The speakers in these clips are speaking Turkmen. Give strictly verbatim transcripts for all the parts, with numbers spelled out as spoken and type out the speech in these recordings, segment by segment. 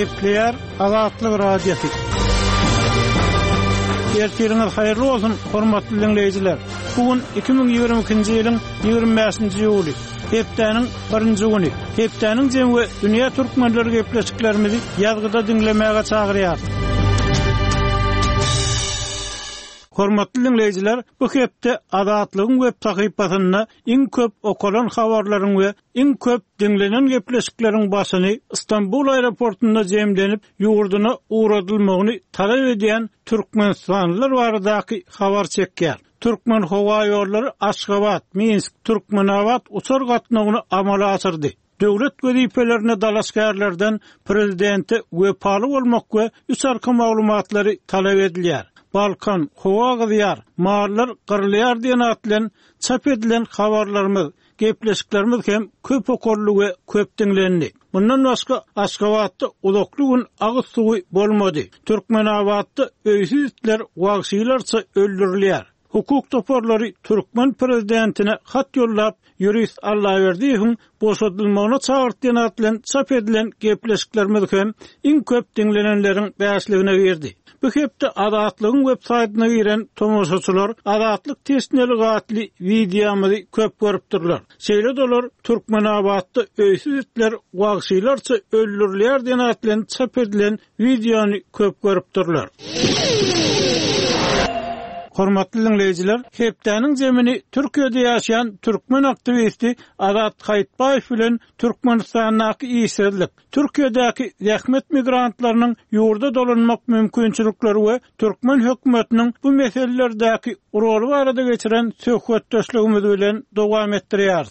Gepleyer Azatlyk radiosu. Ertiriniz hayırlı olsun, hormatly dinleyijiler. Bugün iki bin ýygrimi ikinji ýylyň ýygrimi beşinji ýuly. Hepdeniň birinji güni. Hepdeniň jemgy dünýä türkmenleri gepleşiklerimizi ýazgyda dinlemäge çagyrýar. Hormatly dinleyijiler, bu hepde Azatlygyň web sahypasyna iň köp okulan habarlaryň we iň köp dinlenen gepleşikleriň başyny İstanbul aeroportunda jemlenip ýurduna uğradylmagyny talap edýän türkmenstanlylar baradaky habar çekýär. Türkmen hawa ýollary Aşgabat, Minsk, Türkmenawat uçar gatnagyny amala açyrdy. Döwlet gözipelerine dalaşgärlerden prezidenti wepaly bolmak we üçarky maglumatlary talap edilýär. Balkan, hova gyzyar, mallar gyrylýar diýen atlan çap edilen habarlarymyz, gepleşiklerimiz hem köp okurly we köp dinlendi. Bundan başga Aşgabatda uzakly gün agyz suwy bolmady. Türkmenawatda öýsüzler, wagşylarça öldürilýär. Hukuk toparlary Türkmen prezidentine hat ýollap, Yurist Allahyberdiýewiň boşadylmagyna çagyrtýan atlan çap edilen gepleşiklerimiz hem iň köp dinlenenleriň bäşligine berdi. Bu hepde Azatlygyň web saýtyna giren tomoşaçylar Azatlyk tesneli gatly videomuzy köp görüpdirler. Şeýle dolar Türkmenawatda öýsüzler, wagşylarça öldürilýär diýen atlan çap edilen videony köp görüpdirler. Hormatly dinleyijiler, hepdeniň jemini Türkiýede ýaşaýan türkmen aktivisti Azat Haýtbaýew bilen Türkmenistanyň ýyşyrlyk, Türkiýedäki zähmet migrantlarynyň ýurda dolanmak mümkinçilikleri we türkmen hökümetiniň bu meselelerdäki roly barada geçiren söhbetdeşligimiz bilen dowam etdirýär.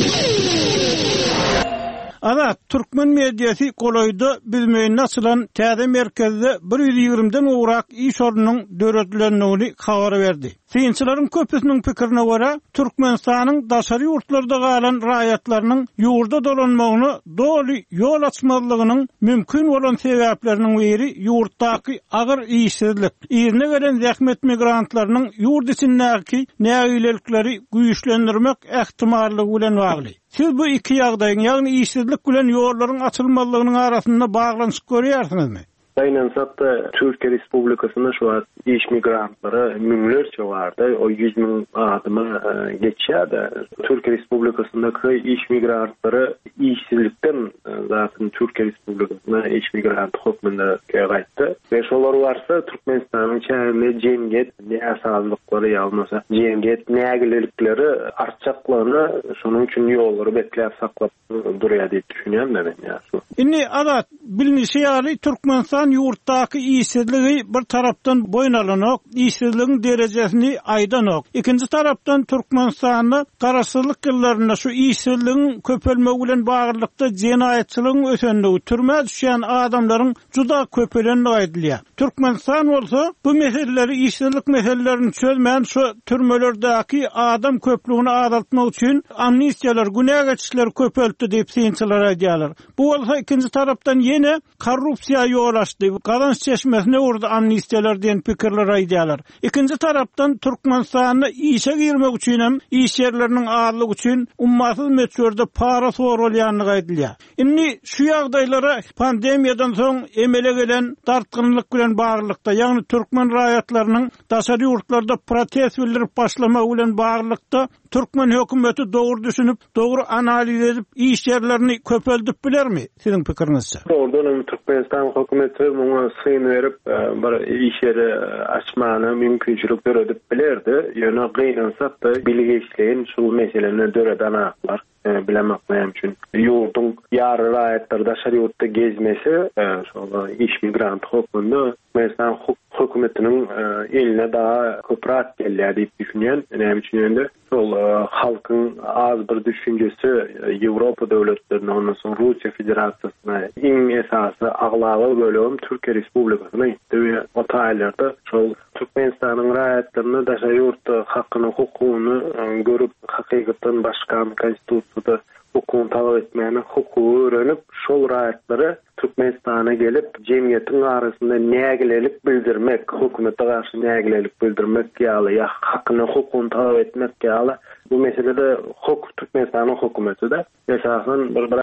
Azat türkmen mediýasy golaýda bilmeýän açylan täze merkezde bir ýüz ýigrimden ugrak iş ornunyň döretlendigini habar berdi. Synçylaryň köpüsiniň pikirine görä, Türkmenistanyň daşary ýurtlarda galan raýatlarynyň ýurda dolanmagyny doly ýol açmalygynyň mümkin bolan sebäpleriniň biri ýurtdaky agyr işsizlik, ýerine gelen zähmet migrantlarynyň ýurt içindäki nägilelikleri güýçlendirmek ähtimallygy bilen bagly. Siz bu iki ýagdaýyň, ýagny işsizlik bilen ýollaryň açylmalygynyň arasynda baglanyş görýärsiniňmi? Aynen zaten Türkiye Respublikası'nda şu an iş migrantları mümlerce vardı. O yüz bin adımı e, geçiyor da Türkiye Respublikası'ndaki iş migrantları işsizlikten e, zaten Türkiye Respublikası'na iş migrantı hükmünde kayıttı. Ve şolar varsa Türkmenistan'ın çevreli cemiyet ne asazlıkları yalmasa cemiyet ne agilelikleri artacaklarını şunun için yolları bekleyip saklap duruyor diye düşünüyorum da ben ya. İnni Azat bilinişi yani Türkmenistan ýurtdaky işsizligi bir tarapdan boýnalanok, işsizligiň derejesini aýdanok. Ikinji tarapdan Türkmenistanyň garaşsyzlyk ýyllarynda şu işsizligiň köpelmegi bilen baglanykda jenaýetçiligiň ösendigi, türme düşýän adamlaryň juda köpelenligi aýdylýar. Türkmenistan bolsa bu meseleleri, işsizlik meselelerini çözmän şu türmelerdäki adam köpligini azaltmak üçin amnistiýalar, günä geçişler köpeltdi diýip synçylar aýdýarlar. Bu bolsa ikinji tarapdan ýene korrupsiýa ýol Kazanç çeşmesine orada amnistiyalar diyen pikirler aýdýarlar. İkinci tarapdan Türkmenistanyna işe girmek üçin hem iş yerlerinin ağırlık üçin ummatsız meçhurde para sorulýanlygy aýdylýar. Inni şu ýagdaýlara pandemiýadan soň emele gelen dartgynlyk bilen baglykda, ýagny türkmen raýatlarynyň daşary ýurtlarda protest bildirip başlama bilen baglykda Türkmen hökümeti doğru düşünüp, doğru analiz edip iş yerlerini köpeldip bilermi? Sizin pikirinizçe? Oradan Türkmenistan hökümeti buna syn berip bir iş yeri açmany mümkinçilik göredip bilerdi. Ýöne gynansak da bilgiçliğin şu meselelerini döredän aklar. bilemekmeyim için yurdun yarı raýatlar daşary ýurtda gezmesi şol iş migrant hukmunda mesela hökümetiniň eline daha köprak gelýär diýip düşünýän. Näme üçin ende şol halkyň az bir düşünjesi Ýewropa döwletlerine, ondan soň Russiýa Federasiýasyna iň esasy aglagy bölüm Türkiýe Respublikasyna ýetdi we o taýlarda şol Türkmenistanyň raýatlaryny daşary ýurtda hakyny, hukugyny görüp hakykatan başkan konstitusiýada hukuk talap etmeyene hukuku öğrenip şol raýatlary Türkmenistana gelip cemiyetiň arasynda nägilelik bildirmek, hökümete garşy nägilelik bildirmek ýaly ýa hakyny hukukyny talap etmek ýaly bu meselede hukuk Türkmenistanyň hökümeti de esasen bir